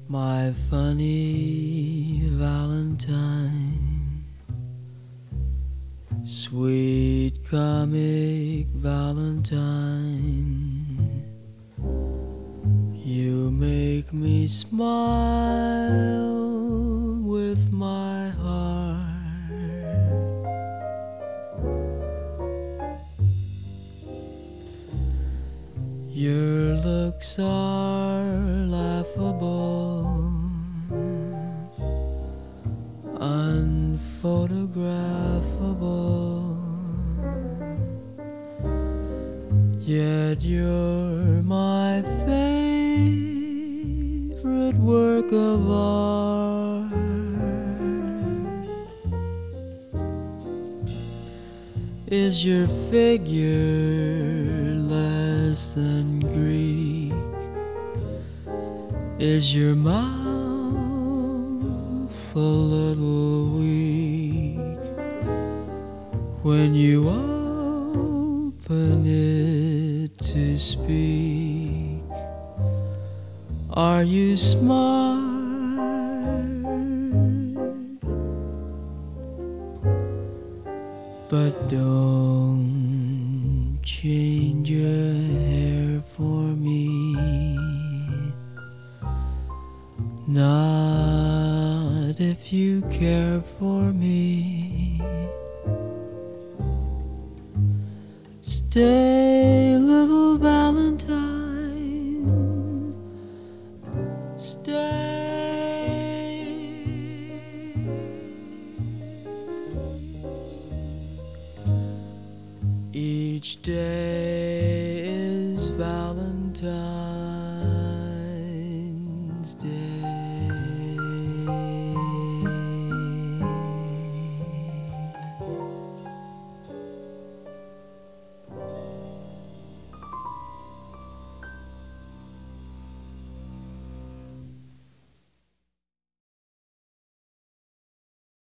My funny Valentine, sweet comic Valentine, you make me smile with my heart. Your looks are laughable, unphotographable, yet you're my favorite work of art. Is your figure less than Greek? Is your mouth a little weak when you open it to speak? Are you smart? But don't change your hair for me, not if you care for me. Stay, little Valentine, stay. Each day is Valentine's Day.